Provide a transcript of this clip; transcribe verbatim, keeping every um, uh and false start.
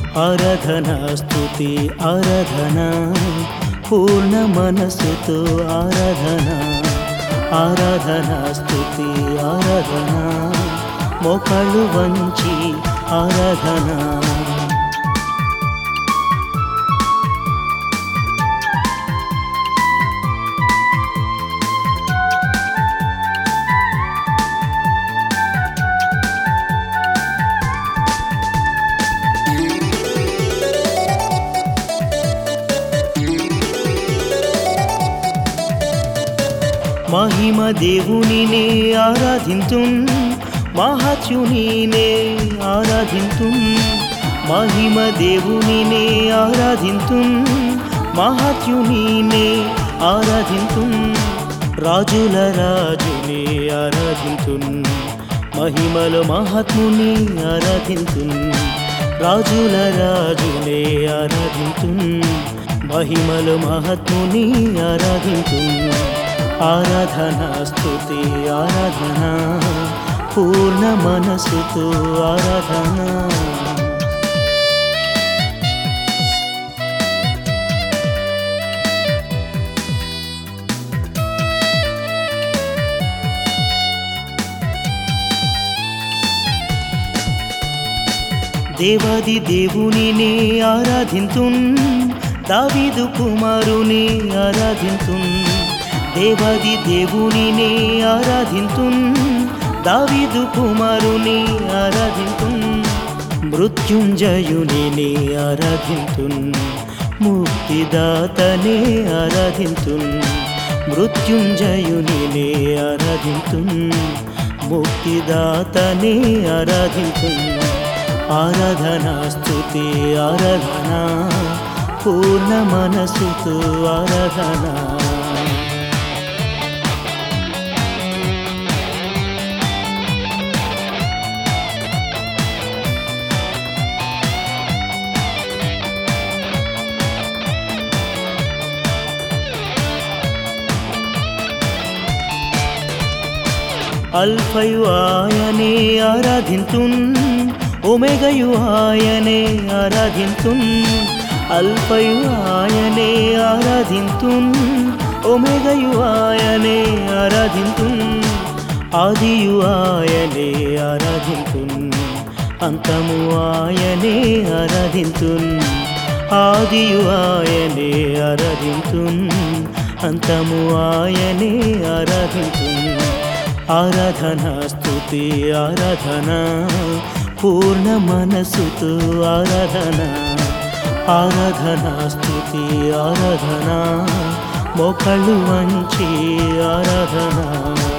ఆరాధనా స్తుతి ఆరాధనా పూర్ణ మనసుతో ఆరాధనా ఆరాధనా స్తుతి ఆరాధనా మోకాళ్ళు వంచి ఆరాధనా మహిమ దేవునినే ఆరాధింతున్ మహాత్యునినే ఆరాధింతున్ మహిమ దేవునినే ఆరాధింతున్ మహాత్యునినే ఆరాధింతున్ రాజుల రాజునే ఆరాధింతున్ మహిమలో మహాత్ముని ఆరాధింతున్ రాజుల రాజునే ఆరాధింతున్ మహిమలో మహాత్ముని ఆరాధింతున్ ఆరాధనా స్తుతి ఆరాధనా పూర్ణ మనసుతో ఆరాధనా దేవాది దేవునినే ఆరాధింతున్ దావీదు కుమారుని ఆరాధింతున్ దేవాది దేవునినే ఆరాధింతున్ దావీదు కుమారుని ఆరాధింతున్ మృత్యుంజయునినే ఆరాధింతున్ ముక్తిదాతనే ఆరాధింతున్ మృత్యుంజయునినే ఆరాధింతున్ ముక్తిదాతనే ఆరాధింతున్ ఆరాధనా స్తుతి ఆరాధనా పూర్ణ మనసుతో ఆరాధనా అల్ఫయు ఆయనే ఆరాధింతున్ ఒమేగయు ఆయనే ఆరాధింతున్ అల్ఫయు ఆయనే ఆరాధింతున్ ఒమేగయు ఆయనే ఆరాధింతున్ ఆదియు ఆయనే ఆరాధింతున్ అంతము ఆయనే ఆరాధింతున్ ఆదియు ఆయనే ఆరాధింతున్ అంతము ఆయనే ఆరాధింతున్ ఆరాధనా స్తుతి ఆరాధనా పూర్ణ మనసుతో ఆరాధనా ఆరాధనా స్తుతి ఆరాధనా మోకాళ్ళు వంచి ఆరాధనా